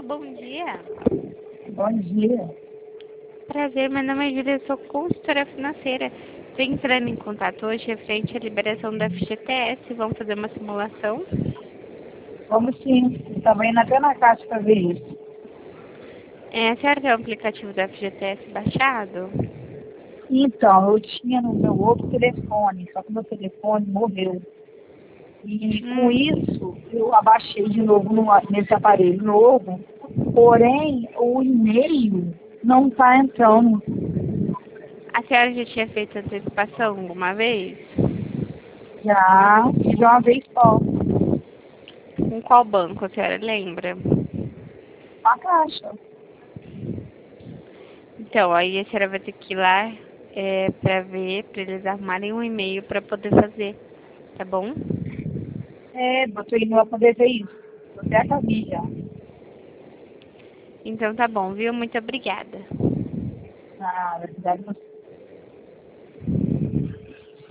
bom dia. Bom dia. Prazer, meu nome é Júlia, eu sou consultora financeira. Estou entrando em contato hoje referente à liberação da FGTS. Vamos fazer uma simulação? Vamos sim. Estava indo até na caixa para ver isso. A senhora tem o aplicativo da FGTS baixado? Então, eu tinha no meu outro telefone, só que meu telefone morreu. E com isso, eu abaixei de novo nesse aparelho novo, porém, o e-mail não está entrando. A senhora já tinha feito antecipação alguma vez? Já fiz uma vez só, Com qual banco, a senhora lembra? na caixa. Então, aí a senhora vai ter que ir lá para ver, para eles arrumarem um e-mail para poder fazer, tá bom? Eu tô indo lá poder ver isso. Eu até acabei já. Então tá bom, viu? Muito obrigada. Na verdade,